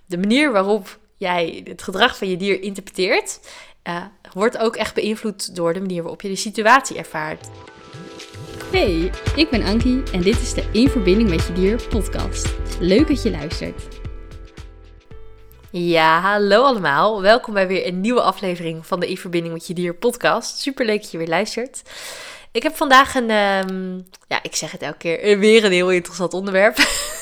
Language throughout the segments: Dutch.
de manier waarop jij het gedrag van je dier interpreteert, wordt ook echt beïnvloed door de manier waarop je de situatie ervaart. Hey, ik ben Ankie en dit is de In Verbinding met Je Dier podcast. Leuk dat je luistert. Ja, hallo allemaal. Welkom bij weer een nieuwe aflevering van de In Verbinding met Je Dier podcast. Superleuk dat je weer luistert. Ik heb vandaag ik zeg het elke keer, weer een heel interessant onderwerp.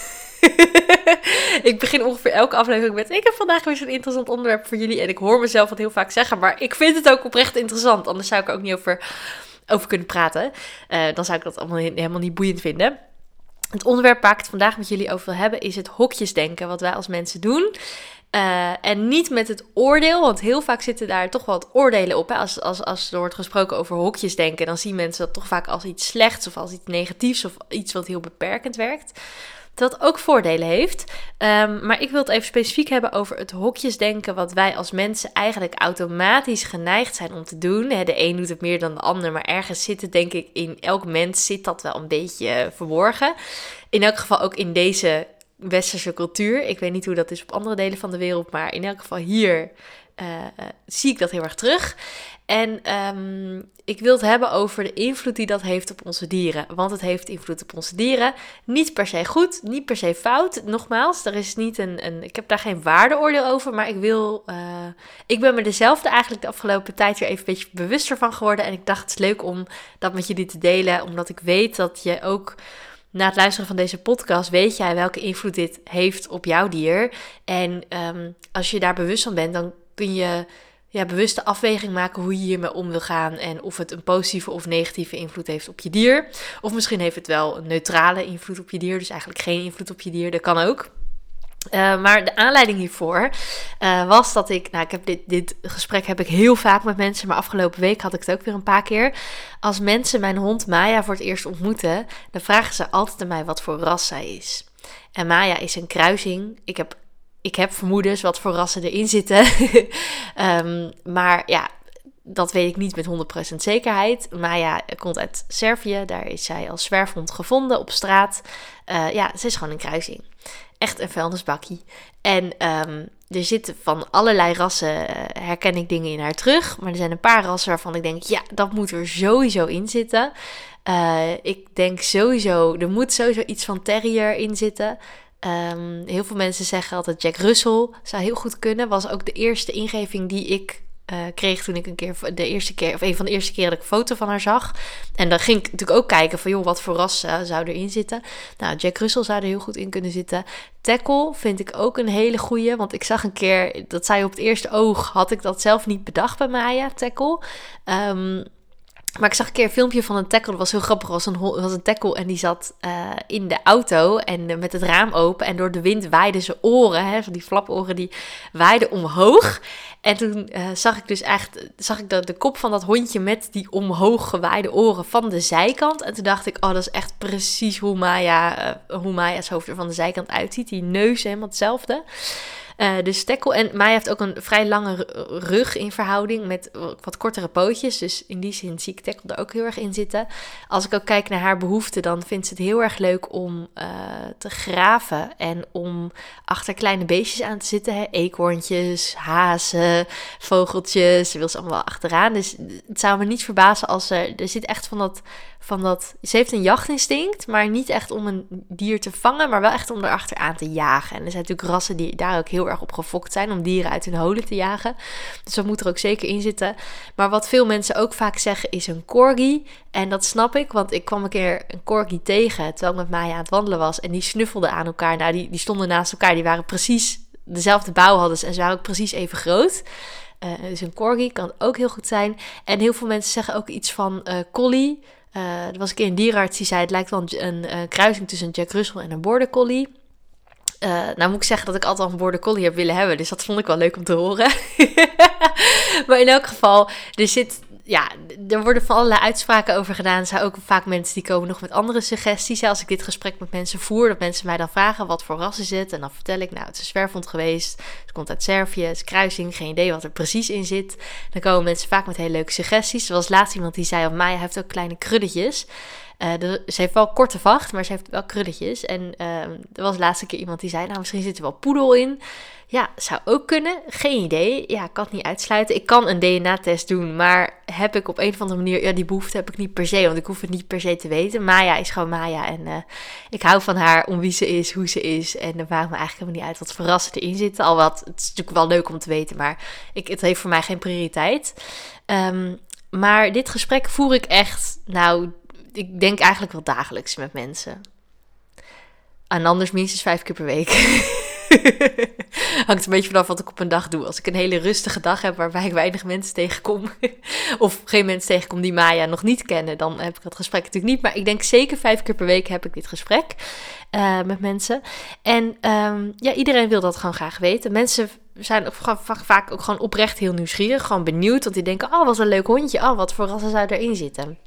Ik begin ongeveer elke aflevering met: ik heb vandaag weer zo'n interessant onderwerp voor jullie. En ik hoor mezelf het heel vaak zeggen, maar ik vind het ook oprecht interessant. Anders zou ik er ook niet over kunnen praten. Dan zou ik dat allemaal helemaal niet boeiend vinden. Het onderwerp waar ik het vandaag met jullie over wil hebben is het hokjesdenken wat wij als mensen doen. En niet met het oordeel, want heel vaak zitten daar toch wel wat oordelen op. Hè? Als er wordt gesproken over hokjesdenken, dan zien mensen dat toch vaak als iets slechts of als iets negatiefs of iets wat heel beperkend werkt. Dat ook voordelen heeft. Maar ik wil het even specifiek hebben over het hokjesdenken wat wij als mensen eigenlijk automatisch geneigd zijn om te doen. De een doet het meer dan de ander, maar ergens zit het, denk ik, in elk mens zit dat wel een beetje verborgen. In elk geval ook in deze westerse cultuur. Ik weet niet hoe dat is op andere delen van de wereld, maar in elk geval hier zie ik dat heel erg terug. En ik wil het hebben over de invloed die dat heeft op onze dieren. Want het heeft invloed op onze dieren. Niet per se goed, niet per se fout. Nogmaals, er is niet ik heb daar geen waardeoordeel over. Maar ik ben me dezelfde eigenlijk de afgelopen tijd weer even een beetje bewuster van geworden. En ik dacht, het is leuk om dat met jullie te delen. Omdat ik weet dat je ook na het luisteren van deze podcast weet jij welke invloed dit heeft op jouw dier. En als je daar bewust van bent, dan kun je bewuste afweging maken hoe je hiermee om wil gaan en of het een positieve of negatieve invloed heeft op je dier. Of misschien heeft het wel een neutrale invloed op je dier, dus eigenlijk geen invloed op je dier, dat kan ook. Maar de aanleiding hiervoor was dat ik heb dit gesprek heb ik heel vaak met mensen, maar afgelopen week had ik het ook weer een paar keer. Als mensen mijn hond Maya voor het eerst ontmoeten, dan vragen ze altijd aan mij wat voor ras zij is. En Maya is een kruising. Ik heb vermoedens wat voor rassen erin zitten. Maar ja, dat weet ik niet met 100% zekerheid. Maya komt uit Servië. Daar is zij als zwerfhond gevonden op straat. Ze is gewoon een kruising. Echt een vuilnisbakkie. En er zitten van allerlei rassen, herken ik dingen in haar terug. Maar er zijn een paar rassen waarvan ik denk, ja, dat moet er sowieso in zitten. Ik denk sowieso, er moet sowieso iets van terrier in zitten. Heel veel mensen zeggen altijd Jack Russell zou heel goed kunnen. Was ook de eerste ingeving die ik kreeg toen ik een van de eerste keer dat ik een foto van haar zag. En dan ging ik natuurlijk ook kijken van, wat voor ras zou erin zitten. Nou, Jack Russell zou er heel goed in kunnen zitten. Tackle vind ik ook een hele goeie, want ik zag een keer, dat zei op het eerste oog, had ik dat zelf niet bedacht bij Maya, Tackle. Maar ik zag een keer een filmpje van een tackle. Dat was heel grappig. Het was een tackle en die zat in de auto en met het raam open. En door de wind waaiden zijn oren, van die flaporen, die waaiden omhoog. En toen zag ik de kop van dat hondje met die omhoog gewaaide oren van de zijkant. En toen dacht ik, dat is echt precies hoe Maya's hoofd er van de zijkant uitziet. Die neus helemaal hetzelfde. Dus tackle. En Maya heeft ook een vrij lange rug in verhouding met wat kortere pootjes. Dus in die zin zie ik tackle er ook heel erg in zitten. Als ik ook kijk naar haar behoeften, dan vindt ze het heel erg leuk om te graven. En om achter kleine beestjes aan te zitten. Hè? Eekhoorntjes, hazen, vogeltjes. Ze wil ze allemaal achteraan. Dus het zou me niet verbazen als er zit echt van dat. Ze heeft een jachtinstinct, maar niet echt om een dier te vangen, maar wel echt om erachter aan te jagen. En er zijn natuurlijk rassen die daar ook heel erg op gefokt zijn om dieren uit hun holen te jagen. Dus dat moet er ook zeker in zitten. Maar wat veel mensen ook vaak zeggen is een corgi. En dat snap ik, want ik kwam een keer een corgi tegen terwijl ik met Maya aan het wandelen was. En die snuffelden aan elkaar. Nou, die stonden naast elkaar. Die waren precies dezelfde bouw hadden ze en ze waren ook precies even groot. Dus een corgi kan ook heel goed zijn. En heel veel mensen zeggen ook iets van collie. Er was een keer een dierenarts die zei, het lijkt wel een kruising tussen een Jack Russell en een border collie. Nou moet ik zeggen dat ik altijd al een border collie heb willen hebben, dus dat vond ik wel leuk om te horen. Maar in elk geval, er worden van allerlei uitspraken over gedaan. Er zijn ook vaak mensen die komen nog met andere suggesties. Als ik dit gesprek met mensen voer, dat mensen mij dan vragen, wat voor ras is het? En dan vertel ik, het is een zwerfhond geweest. Het komt uit Servië, het is kruising, geen idee wat er precies in zit. Dan komen mensen vaak met hele leuke suggesties. Er was laatst iemand die zei, Maya heeft ook kleine krulletjes. Ze heeft wel korte vacht, maar ze heeft wel krulletjes. En er was de laatste keer iemand die zei, nou misschien zit er wel poedel in. Ja, zou ook kunnen. Geen idee. Ja, ik kan het niet uitsluiten. Ik kan een DNA-test doen, maar heb ik op een of andere manier... Ja, die behoefte heb ik niet per se, want ik hoef het niet per se te weten. Maya is gewoon Maya en ik hou van haar om wie ze is, hoe ze is. En dan maakt me eigenlijk helemaal niet uit wat verrassen erin zitten. Het is natuurlijk wel leuk om te weten, maar het heeft voor mij geen prioriteit. Maar dit gesprek voer ik echt, ik denk eigenlijk wel dagelijks met mensen. En anders minstens 5 keer per week. Hangt een beetje vanaf wat ik op een dag doe. Als ik een hele rustige dag heb waarbij ik weinig mensen tegenkom, of geen mensen tegenkom die Maya nog niet kennen, dan heb ik dat gesprek natuurlijk niet. Maar ik denk zeker 5 keer per week heb ik dit gesprek met mensen. En iedereen wil dat gewoon graag weten. Mensen zijn ook vaak ook gewoon oprecht heel nieuwsgierig, gewoon benieuwd, want die denken, oh, wat een leuk hondje, oh, wat voor rassen zou erin zitten.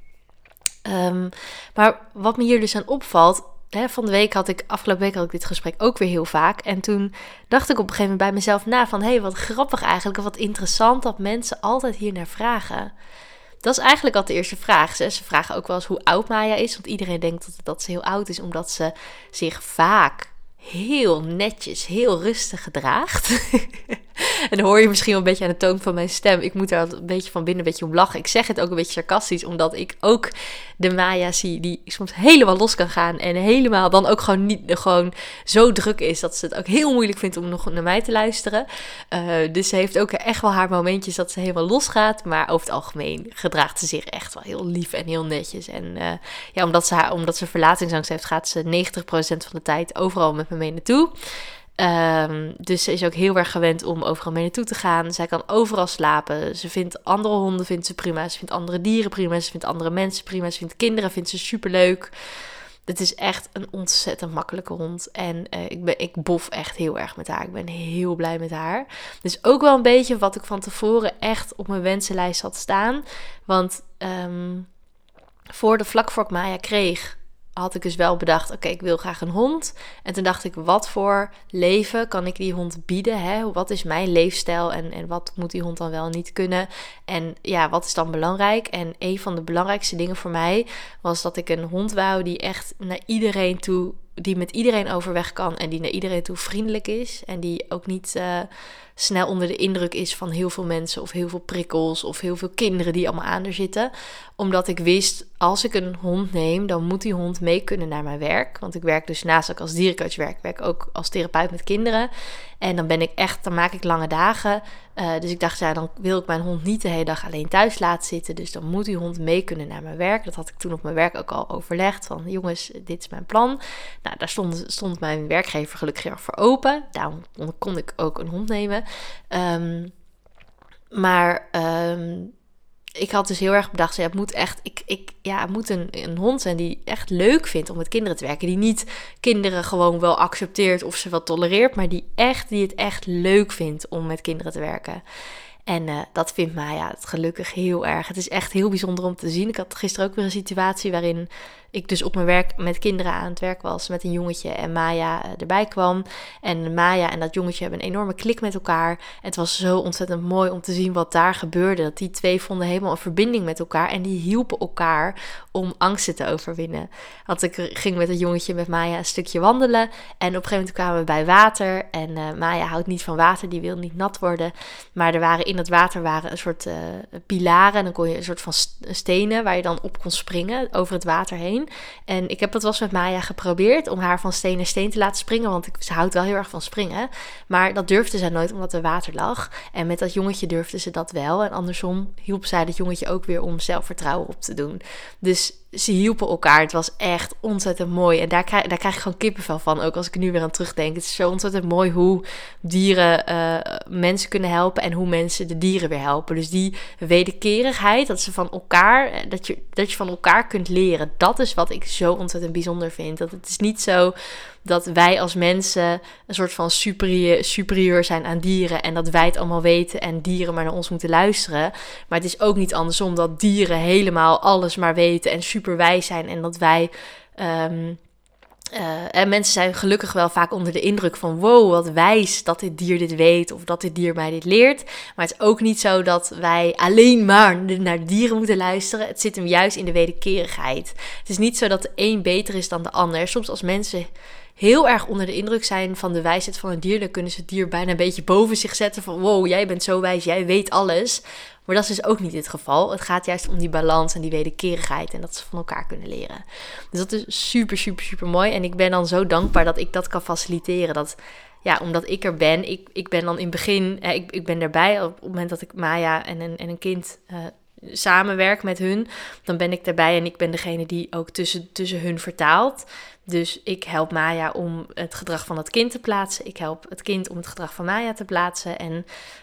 Maar wat me hier dus aan opvalt, afgelopen week had ik dit gesprek ook weer heel vaak. En toen dacht ik op een gegeven moment bij mezelf na van, wat grappig eigenlijk, of wat interessant dat mensen altijd hier naar vragen. Dat is eigenlijk al de eerste vraag. Ze vragen ook wel eens hoe oud Maya is, want iedereen denkt dat ze heel oud is, omdat ze zich vaak heel netjes, heel rustig gedraagt. En dan hoor je misschien wel een beetje aan de toon van mijn stem. Ik moet daar een beetje van binnen een beetje om lachen. Ik zeg het ook een beetje sarcastisch, omdat ik ook de Maya zie die soms helemaal los kan gaan en helemaal dan ook gewoon zo druk is dat ze het ook heel moeilijk vindt om nog naar mij te luisteren. Dus ze heeft ook echt wel haar momentjes dat ze helemaal losgaat, maar over het algemeen gedraagt ze zich echt wel heel lief en heel netjes. En omdat ze verlatingsangst heeft, gaat ze 90% van de tijd overal met me mee naartoe. Dus ze is ook heel erg gewend om overal mee naartoe te gaan. Zij kan overal slapen. Ze vindt andere honden prima. Ze vindt andere dieren prima. Ze vindt andere mensen prima. Ze vindt kinderen superleuk. Het is echt een ontzettend makkelijke hond. En ik bof echt heel erg met haar. Ik ben heel blij met haar. Dus ook wel een beetje wat ik van tevoren echt op mijn wensenlijst had staan. Want vlak voor ik Maya kreeg, had ik dus wel bedacht, oké, ik wil graag een hond. En toen dacht ik, wat voor leven kan ik die hond bieden? Hè? Wat is mijn leefstijl en wat moet die hond dan wel niet kunnen? En ja, wat is dan belangrijk? En een van de belangrijkste dingen voor mij was dat ik een hond wou die echt naar iedereen toe, die met iedereen overweg kan en die naar iedereen toe vriendelijk is. En die ook niet snel onder de indruk is van heel veel mensen of heel veel prikkels of heel veel kinderen die allemaal aan er zitten. Omdat ik wist, als ik een hond neem, dan moet die hond mee kunnen naar mijn werk. Want ik werk dus naast dat ik als dierencoach werk ook als therapeut met kinderen. En dan maak ik lange dagen. Dus ik dacht, dan wil ik mijn hond niet de hele dag alleen thuis laten zitten. Dus dan moet die hond mee kunnen naar mijn werk. Dat had ik toen op mijn werk ook al overlegd. Van jongens, dit is mijn plan. Nou, daar stond mijn werkgever gelukkig heel erg voor open. Daarom kon ik ook een hond nemen. Ik had dus heel erg bedacht, het moet echt, het moet een hond zijn die echt leuk vindt om met kinderen te werken. Die niet kinderen gewoon wel accepteert of ze wel tolereert, maar die het echt leuk vindt om met kinderen te werken. En dat vindt Maya gelukkig heel erg. Het is echt heel bijzonder om te zien. Ik had gisteren ook weer een situatie waarin ik dus op mijn werk met kinderen aan het werk was met een jongetje en Maya erbij kwam. En Maya en dat jongetje hebben een enorme klik met elkaar. En het was zo ontzettend mooi om te zien wat daar gebeurde. Dat die twee vonden helemaal een verbinding met elkaar en die hielpen elkaar om angsten te overwinnen. Want ik ging met het jongetje met Maya een stukje wandelen en op een gegeven moment kwamen we bij water. En Maya houdt niet van water, die wil niet nat worden. Maar in het water waren een soort pilaren en dan kon je een soort van stenen waar je dan op kon springen over het water heen. En ik heb dat wel eens met Maya geprobeerd om haar van steen naar steen te laten springen, want ze houdt wel heel erg van springen. Maar dat durfde ze nooit omdat er water lag. En met dat jongetje durfde ze dat wel. En andersom hielp zij dat jongetje ook weer om zelfvertrouwen op te doen. Dus ze hielpen elkaar. Het was echt ontzettend mooi. En daar krijg ik gewoon kippenvel van. Ook als ik er nu weer aan terugdenk. Het is zo ontzettend mooi hoe dieren mensen kunnen helpen. En hoe mensen de dieren weer helpen. Dus die wederkerigheid. Dat ze van elkaar. Dat je van elkaar kunt leren. Dat is wat ik zo ontzettend bijzonder vind. Dat het is niet zo dat wij als mensen een soort van superieur zijn aan dieren. En dat wij het allemaal weten en dieren maar naar ons moeten luisteren. Maar het is ook niet andersom dat dieren helemaal alles maar weten en superwijs zijn. En dat wij En mensen zijn gelukkig wel vaak onder de indruk van wow, wat wijs dat dit dier dit weet of dat dit dier mij dit leert. Maar het is ook niet zo dat wij alleen maar naar dieren moeten luisteren. Het zit hem juist in de wederkerigheid. Het is niet zo dat de een beter is dan de ander. Soms als mensen heel erg onder de indruk zijn van de wijsheid van een dier, dan kunnen ze het dier bijna een beetje boven zich zetten van wow, jij bent zo wijs, jij weet alles. Maar dat is dus ook niet het geval. Het gaat juist om die balans en die wederkerigheid en dat ze van elkaar kunnen leren. Dus dat is super, super, super mooi. En ik ben dan zo dankbaar dat ik dat kan faciliteren. Dat, ja, omdat ik er ben. Ik ben dan in het begin, ik ben erbij op het moment dat ik Maya en een kind samenwerk met hun. Dan ben ik erbij en ik ben degene die ook tussen hun vertaalt. Dus ik help Maya om het gedrag van het kind te plaatsen. Ik help het kind om het gedrag van Maya te plaatsen. En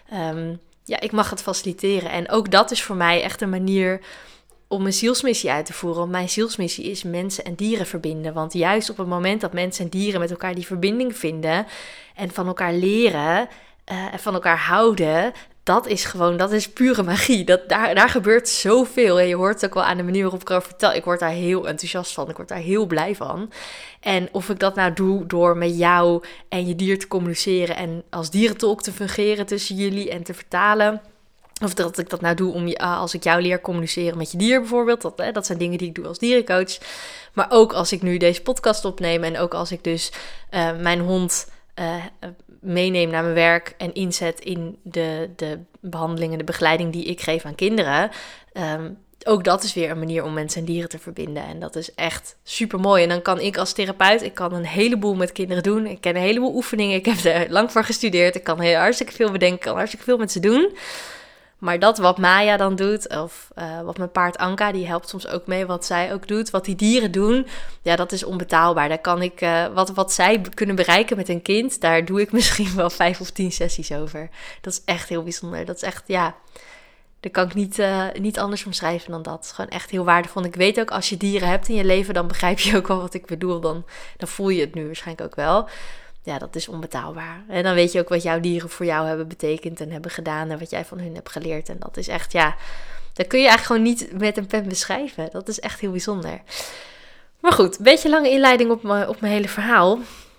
ik mag het faciliteren. En ook dat is voor mij echt een manier om mijn zielsmissie uit te voeren. Want mijn zielsmissie is mensen en dieren verbinden. Want juist op het moment dat mensen en dieren met elkaar die verbinding vinden en van elkaar leren en van elkaar houden, dat is pure magie. Daar gebeurt zoveel. En je hoort het ook wel aan de manier waarop ik erover vertel. Ik word daar heel enthousiast van. Ik word daar heel blij van. En of ik dat nou doe door met jou en je dier te communiceren en als dierentolk te fungeren tussen jullie en te vertalen. Of dat ik dat nou doe om als ik jou leer communiceren met je dier bijvoorbeeld. Dat zijn dingen die ik doe als dierencoach. Maar ook als ik nu deze podcast opneem en ook als ik dus mijn hond meeneem naar mijn werk en inzet in de behandelingen, de begeleiding die ik geef aan kinderen. Ook dat is weer een manier om mensen en dieren te verbinden. En dat is echt super mooi. En dan kan ik als therapeut, een heleboel met kinderen doen. Ik ken een heleboel oefeningen. Ik heb er lang voor gestudeerd. Ik kan hartstikke veel bedenken. Ik kan hartstikke veel met ze doen. Maar dat wat Maya dan doet, of wat mijn paard Anka, die helpt soms ook mee, wat zij ook doet, wat die dieren doen, ja, dat is onbetaalbaar. Daar kan ik, wat zij kunnen bereiken met een kind, daar doe ik misschien wel 5 of 10 sessies over. Dat is echt heel bijzonder. Dat is echt, ja, daar kan ik niet anders omschrijven dan dat. Het is gewoon echt heel waardevol. En ik weet ook, als je dieren hebt in je leven, dan begrijp je ook wel wat ik bedoel. Dan voel je het nu waarschijnlijk ook wel. Ja, dat is onbetaalbaar. En dan weet je ook wat jouw dieren voor jou hebben betekend en hebben gedaan en wat jij van hun hebt geleerd. En dat is echt, ja, dat kun je eigenlijk gewoon niet met een pen beschrijven. Dat is echt heel bijzonder. Maar goed, een beetje lange inleiding op mijn hele verhaal.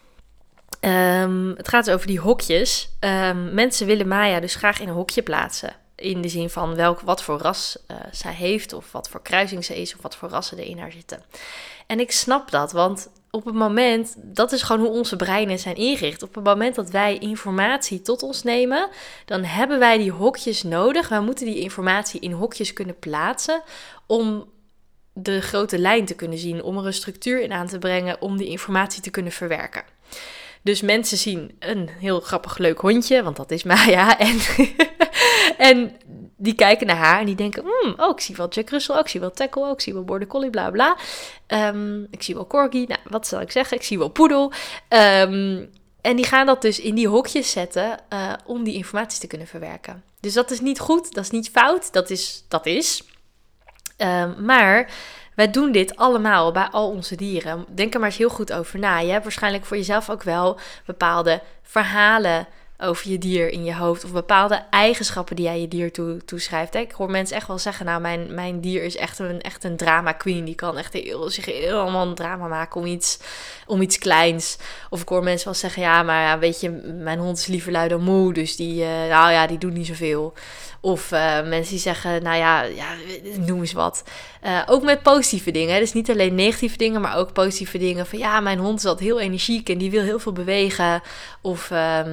Het gaat over die hokjes. Mensen willen Maya dus graag in een hokje plaatsen. In de zin van wat voor ras zij heeft, of wat voor kruising ze is, of wat voor rassen er in haar zitten. En ik snap dat, want op het moment, dat is gewoon hoe onze breinen zijn ingericht. Op het moment dat wij informatie tot ons nemen, dan hebben wij die hokjes nodig. Wij moeten die informatie in hokjes kunnen plaatsen om de grote lijn te kunnen zien, om er een structuur in aan te brengen, om die informatie te kunnen verwerken. Dus mensen zien een heel grappig leuk hondje, want dat is Maya. En die kijken naar haar en die denken, ik zie wel Jack Russell, ik zie wel Tackle, ik zie wel Border Collie, bla bla. Ik zie wel Corgi, nou, wat zal ik zeggen? Ik zie wel Poedel. En die gaan dat dus in die hokjes zetten om die informatie te kunnen verwerken. Dus dat is niet goed, dat is niet fout, dat is. Maar wij doen dit allemaal bij al onze dieren. Denk er maar eens heel goed over na. Je hebt waarschijnlijk voor jezelf ook wel bepaalde verhalen over je dier in je hoofd, of bepaalde eigenschappen die jij je dier toeschrijft. Ik hoor mensen echt wel zeggen, nou, mijn dier is echt een drama queen. Die kan echt zich helemaal een drama maken om iets kleins. Of ik hoor mensen wel zeggen, ja, maar ja, weet je, mijn hond is liever lui dan moe, dus die doet niet zoveel. Of mensen die zeggen, nou ja, noem eens wat. Ook met positieve dingen. Dus niet alleen negatieve dingen, maar ook positieve dingen. Van ja, mijn hond is altijd heel energiek en die wil heel veel bewegen. Of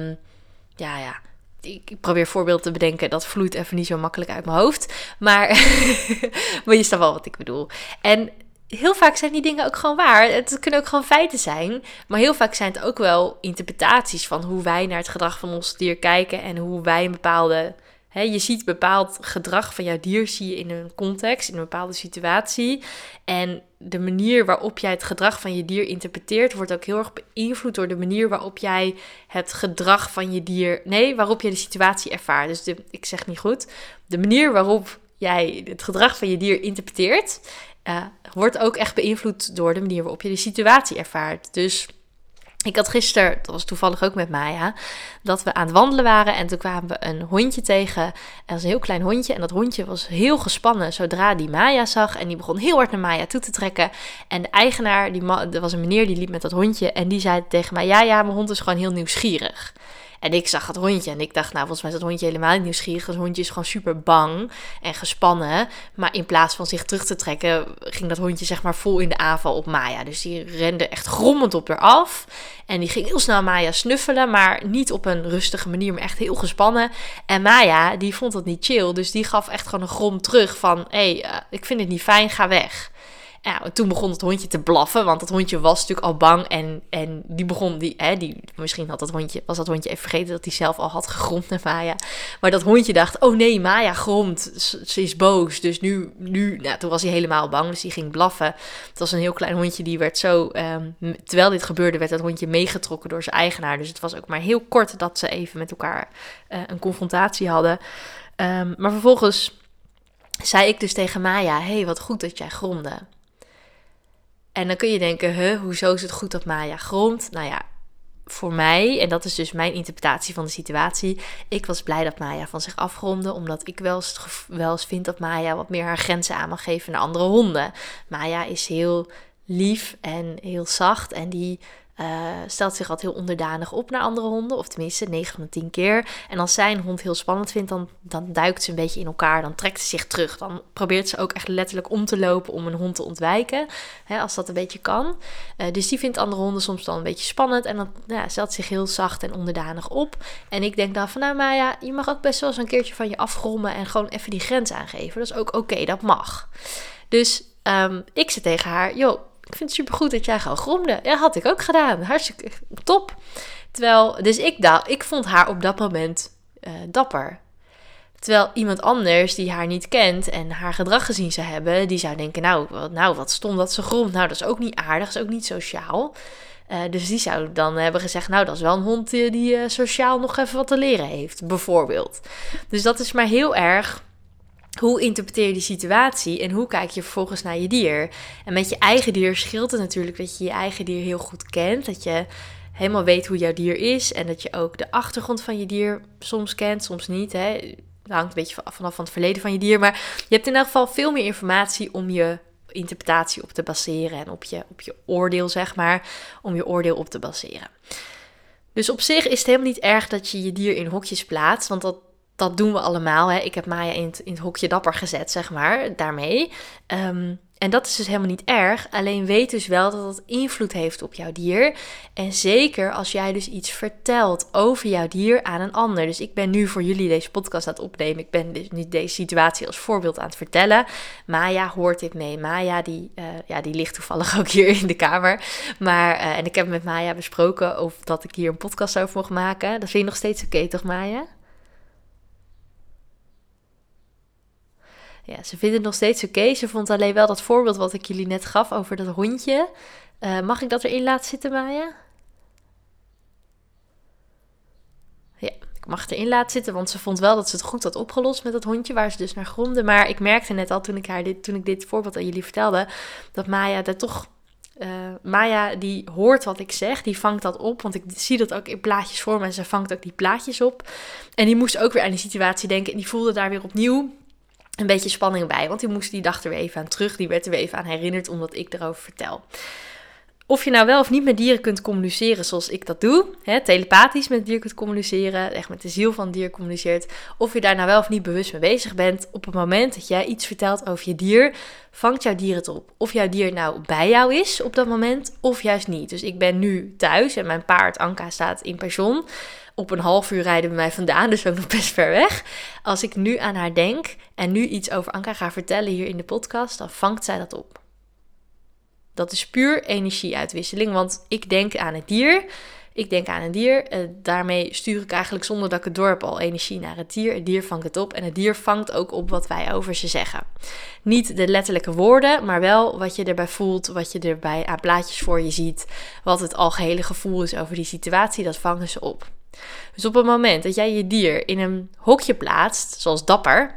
ik probeer voorbeelden te bedenken. Dat vloeit even niet zo makkelijk uit mijn hoofd. Maar je snapt wel wat ik bedoel. En heel vaak zijn die dingen ook gewoon waar. Het kunnen ook gewoon feiten zijn. Maar heel vaak zijn het ook wel interpretaties van hoe wij naar het gedrag van ons dier kijken. En hoe wij een bepaalde... je ziet bepaald gedrag van jouw dier zie je in een context, in een bepaalde situatie. En de manier waarop jij het gedrag van je dier interpreteert, wordt ook heel erg beïnvloed door de manier waarop jij het gedrag van je dier... waarop jij de situatie ervaart. Dus ik zeg niet goed. De manier waarop jij het gedrag van je dier interpreteert, wordt ook echt beïnvloed door de manier waarop je de situatie ervaart. Dus Ik had gisteren, dat was toevallig ook met Maya, dat we aan het wandelen waren en toen kwamen we een hondje tegen. En dat was een heel klein hondje en dat hondje was heel gespannen zodra die Maya zag. En die begon heel hard naar Maya toe te trekken. En de eigenaar, er was een meneer die liep met dat hondje en die zei tegen mij, ja, mijn hond is gewoon heel nieuwsgierig. En ik zag het hondje en ik dacht, nou, volgens mij is dat hondje helemaal niet nieuwsgierig. Dat hondje is gewoon super bang en gespannen. Maar in plaats van zich terug te trekken, ging dat hondje zeg maar vol in de aanval op Maya. Dus die rende echt grommend op haar af. En die ging heel snel Maya snuffelen, maar niet op een rustige manier, maar echt heel gespannen. En Maya, die vond dat niet chill. Dus die gaf echt gewoon een grom terug van, ik vind het niet fijn, ga weg. Ja, toen begon het hondje te blaffen, want dat hondje was natuurlijk al bang en die begon, misschien was dat hondje even vergeten dat hij zelf al had gegromd naar Maya. Maar dat hondje dacht, oh nee, Maya gromt, ze is boos. Dus nu, toen was hij helemaal bang, dus die ging blaffen. Het was een heel klein hondje, die werd zo, terwijl dit gebeurde, werd dat hondje meegetrokken door zijn eigenaar. Dus het was ook maar heel kort dat ze even met elkaar een confrontatie hadden. Maar vervolgens zei ik dus tegen Maya, hey, wat goed dat jij gromde. En dan kun je denken, hoezo is het goed dat Maya gromt? Nou ja, voor mij, en dat is dus mijn interpretatie van de situatie, ik was blij dat Maya van zich afgromde, omdat ik wel eens vind dat Maya wat meer haar grenzen aan mag geven naar andere honden. Maya is heel lief en heel zacht en die stelt zich altijd heel onderdanig op naar andere honden, of tenminste 9 van de 10 keer. En als zij een hond heel spannend vindt, dan duikt ze een beetje in elkaar, dan trekt ze zich terug. Dan probeert ze ook echt letterlijk om te lopen om een hond te ontwijken, als dat een beetje kan. Dus die vindt andere honden soms dan een beetje spannend en dan stelt zich heel zacht en onderdanig op. En ik denk dan van, nou Maya, je mag ook best wel eens een keertje van je afgrommen en gewoon even die grens aangeven. Dat is ook oké, dat mag. Dus ik zei tegen haar, joh, ik vind het supergoed dat jij gewoon gromde. Ja, had ik ook gedaan. Hartstikke top. Terwijl, dus ik vond haar op dat moment dapper. Terwijl iemand anders die haar niet kent en haar gedrag gezien zou hebben, die zou denken, nou wat stom dat ze gromt. Nou, dat is ook niet aardig, dat is ook niet sociaal. Dus die zou dan hebben gezegd, nou, dat is wel een hond die sociaal nog even wat te leren heeft, bijvoorbeeld. Dus dat is maar heel erg, hoe interpreteer je die situatie en hoe kijk je vervolgens naar je dier? En met je eigen dier scheelt het natuurlijk dat je je eigen dier heel goed kent. Dat je helemaal weet hoe jouw dier is en dat je ook de achtergrond van je dier soms kent, soms niet. Het hangt een beetje vanaf van het verleden van je dier. Maar je hebt in elk geval veel meer informatie om je interpretatie op te baseren en op je oordeel, zeg maar, om je oordeel op te baseren. Dus op zich is het helemaal niet erg dat je je dier in hokjes plaatst, want dat doen we allemaal. Ik heb Maya in het hokje dapper gezet, zeg maar, daarmee. En dat is dus helemaal niet erg. Alleen weet dus wel dat het invloed heeft op jouw dier. En zeker als jij dus iets vertelt over jouw dier aan een ander. Dus ik ben nu voor jullie deze podcast aan het opnemen. Ik ben dus nu deze situatie als voorbeeld aan het vertellen. Maya hoort dit mee. Maya, die ligt toevallig ook hier in de kamer. Maar, en ik heb met Maya besproken of dat ik hier een podcast over mag maken. Dat vind je nog steeds oké, toch Maya? Ja, ze vindt het nog steeds oké. Ze vond alleen wel dat voorbeeld wat ik jullie net gaf over dat hondje. Mag ik dat erin laten zitten, Maya? Ja, ik mag het erin laten zitten, want ze vond wel dat ze het goed had opgelost met dat hondje, waar ze dus naar gromde. Maar ik merkte net al toen ik dit voorbeeld aan jullie vertelde, dat Maya daar toch... Maya die hoort wat ik zeg, die vangt dat op, want ik zie dat ook in plaatjes voor me en ze vangt ook die plaatjes op. En die moest ook weer aan die situatie denken en die voelde daar weer opnieuw een beetje spanning bij, want die dacht er weer even aan terug. Die werd er weer even aan herinnerd omdat ik erover vertel. Of je nou wel of niet met dieren kunt communiceren zoals ik dat doe, telepathisch met dier kunt communiceren, echt met de ziel van het dier communiceert, of je daar nou wel of niet bewust mee bezig bent, op het moment dat jij iets vertelt over je dier, vangt jouw dier het op. Of jouw dier nou bij jou is op dat moment, of juist niet. Dus ik ben nu thuis en mijn paard Anka staat in pension. Op een half uur rijden bij mij vandaan, dus ook nog best ver weg. Als ik nu aan haar denk en nu iets over Anka ga vertellen hier in de podcast, dan vangt zij dat op. Dat is puur energieuitwisseling, want ik denk aan het dier. Daarmee stuur ik eigenlijk zonder dat ik het door heb al energie naar het dier. Het dier vangt het op en het dier vangt ook op wat wij over ze zeggen. Niet de letterlijke woorden, maar wel wat je erbij voelt, wat je erbij aan plaatjes voor je ziet. Wat het algehele gevoel is over die situatie, dat vangen ze op. Dus op het moment dat jij je dier in een hokje plaatst, zoals dapper,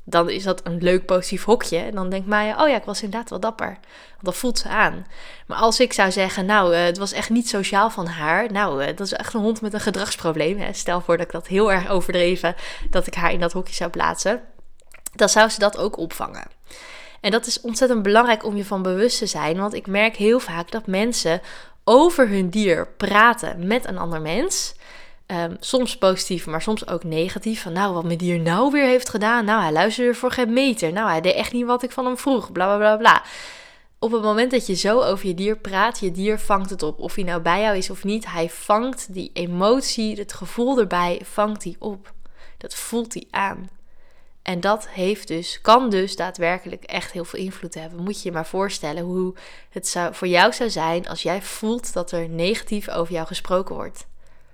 dan is dat een leuk positief hokje. En dan denkt Maya, oh ja, ik was inderdaad wel dapper. Want dat voelt ze aan. Maar als ik zou zeggen, het was echt niet sociaal van haar. Dat is echt een hond met een gedragsprobleem. Hè. Stel voor dat ik dat heel erg overdreven, dat ik haar in dat hokje zou plaatsen. Dan zou ze dat ook opvangen. En dat is ontzettend belangrijk om je van bewust te zijn. Want ik merk heel vaak dat mensen over hun dier praten met een ander mens. Soms positief, maar soms ook negatief. Van wat mijn dier nou weer heeft gedaan. Hij luisterde voor geen meter. Hij deed echt niet wat ik van hem vroeg. Bla bla bla bla. Op het moment dat je zo over je dier praat, je dier vangt het op. Of hij nou bij jou is of niet. Hij vangt die emotie, het gevoel erbij, vangt hij op. Dat voelt hij aan. En dat kan dus daadwerkelijk echt heel veel invloed hebben. Moet je je maar voorstellen hoe het voor jou zou zijn als jij voelt dat er negatief over jou gesproken wordt.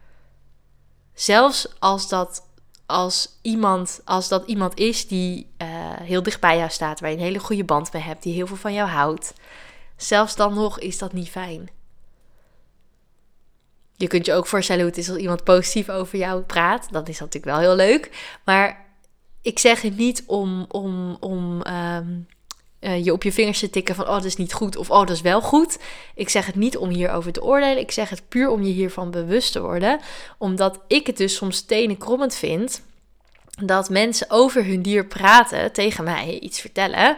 Zelfs als dat iemand is die heel dicht bij jou staat, waar je een hele goede band mee hebt, die heel veel van jou houdt. Zelfs dan nog is dat niet fijn. Je kunt je ook voorstellen hoe het is als iemand positief over jou praat. Dat is natuurlijk wel heel leuk. Maar ik zeg het niet om je op je vingers te tikken van dat is niet goed of dat is wel goed. Ik zeg het niet om hierover te oordelen. Ik zeg het puur om je hiervan bewust te worden. Omdat ik het dus soms tenenkrommend vind dat mensen over hun dier praten, tegen mij iets vertellen.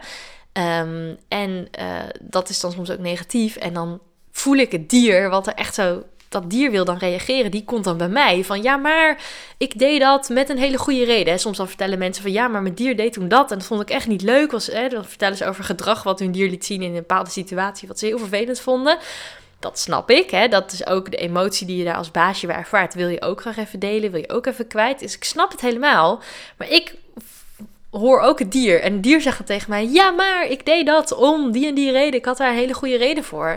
Dat is dan soms ook negatief. En dan voel ik het dier, wat er echt zo... Dat dier wil dan reageren, die komt dan bij mij van maar ik deed dat met een hele goede reden. Soms dan vertellen mensen van maar mijn dier deed toen dat en dat vond ik echt niet leuk. Dan vertellen ze over gedrag wat hun dier liet zien in een bepaalde situatie wat ze heel vervelend vonden. Dat snap ik, dat is ook de emotie die je daar als baasje bij ervaart. Wil je ook graag even delen, wil je ook even kwijt. Dus ik snap het helemaal, maar ik hoor ook het dier en het dier zegt het tegen mij, maar ik deed dat om die en die reden. Ik had daar een hele goede reden voor.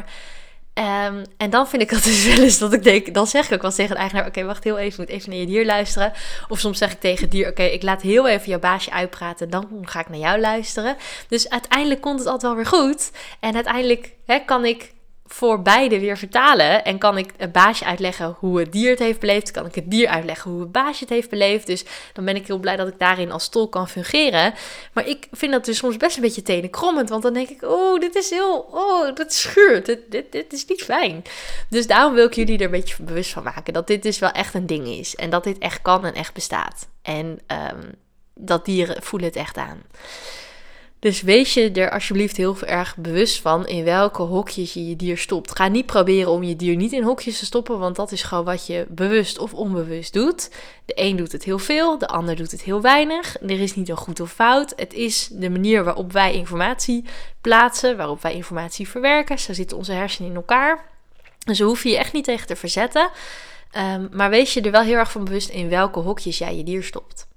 En dan vind ik dat dus wel eens dat ik denk, dan zeg ik ook wel tegen de eigenaar, oké, wacht heel even, ik moet even naar je dier luisteren. Of soms zeg ik tegen het dier, oké, ik laat heel even jouw baasje uitpraten, dan ga ik naar jou luisteren. Dus uiteindelijk komt het altijd wel weer goed. En uiteindelijk kan ik voor beide weer vertalen en kan ik het baasje uitleggen hoe het dier het heeft beleefd, kan ik het dier uitleggen hoe het baasje het heeft beleefd. Dus dan ben ik heel blij dat ik daarin als tolk kan fungeren. Maar ik vind dat dus soms best een beetje tenenkrommend, want dan denk ik, dat schuurt, dit is niet fijn. Dus daarom wil ik jullie er een beetje bewust van maken, dat dit dus wel echt een ding is en dat dit echt kan en echt bestaat. En dat dieren voelen het echt aan. Dus wees je er alsjeblieft heel erg bewust van in welke hokjes je je dier stopt. Ga niet proberen om je dier niet in hokjes te stoppen, want dat is gewoon wat je bewust of onbewust doet. De een doet het heel veel, de ander doet het heel weinig. Er is niet een goed of fout. Het is de manier waarop wij informatie plaatsen, waarop wij informatie verwerken. Zo zitten onze hersenen in elkaar. Dus daar hoef je je echt niet tegen te verzetten. Maar wees je er wel heel erg van bewust in welke hokjes jij je dier stopt.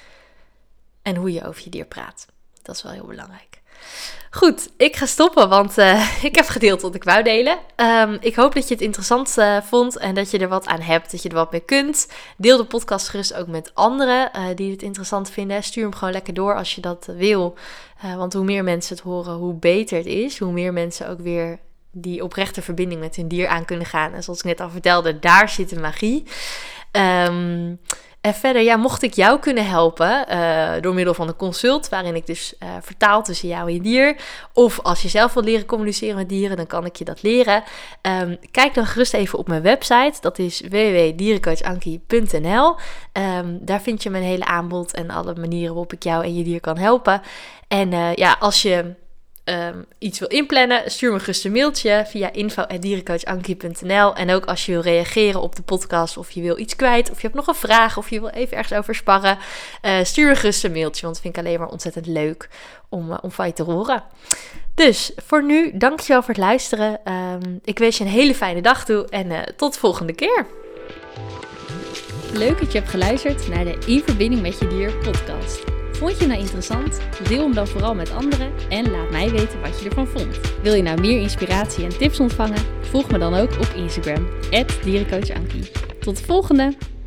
En hoe je over je dier praat. Dat is wel heel belangrijk. Goed, ik ga stoppen, want ik heb gedeeld wat ik wou delen. Ik hoop dat je het interessant vond en dat je er wat aan hebt, dat je er wat mee kunt. Deel de podcast gerust ook met anderen die het interessant vinden. Stuur hem gewoon lekker door als je dat wil. Want hoe meer mensen het horen, hoe beter het is. Hoe meer mensen ook weer die oprechte verbinding met hun dier aan kunnen gaan. En zoals ik net al vertelde, daar zit de magie. En verder, mocht ik jou kunnen helpen door middel van een consult, waarin ik dus vertaal tussen jou en je dier. Of als je zelf wilt leren communiceren met dieren, dan kan ik je dat leren. Kijk dan gerust even op mijn website. Dat is www.dierencoachankie.nl. Daar vind je mijn hele aanbod en alle manieren waarop ik jou en je dier kan helpen. En als je iets wil inplannen, stuur me gerust een mailtje via info@dierencoachankie.nl. En ook als je wil reageren op de podcast, of je wil iets kwijt, of je hebt nog een vraag, of je wil even ergens over sparren, stuur me gerust een mailtje, want dat vind ik alleen maar ontzettend leuk om van je te horen. Dus voor nu, dankjewel voor het luisteren. Ik wens je een hele fijne dag toe en tot de volgende keer. Leuk dat je hebt geluisterd naar de In Verbinding met je Dier podcast. Vond je nou interessant? Deel hem dan vooral met anderen en laat mij weten wat je ervan vond. Wil je nou meer inspiratie en tips ontvangen? Volg me dan ook op Instagram @dierencoachankie. Tot de volgende!